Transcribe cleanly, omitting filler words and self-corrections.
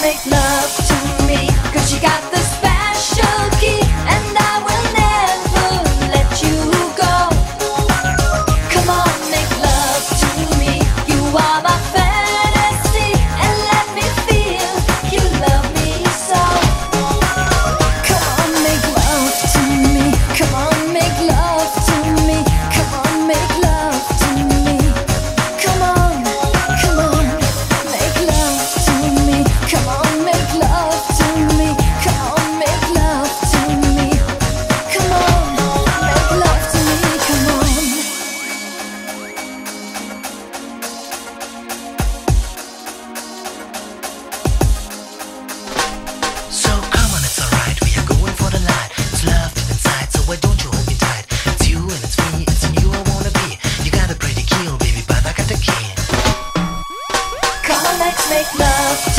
make love to me, 'cause you got the special key, and I will never let you go. Come on, make love to me, you are my fantasy, and let me feel you love me so. Come on, make love to me, come on, make love to me, come on, make love to me. Come on, make love to me, come on, make love to me, come on, make love to me. Come on, make love to me, come on. So come on, it's alright, we are going for the light. It's love deep inside, so why don't you hold me tight? It's you and it's me, it's you I wanna be. You got a pretty kill, baby, but I got the key. Come on, let's make love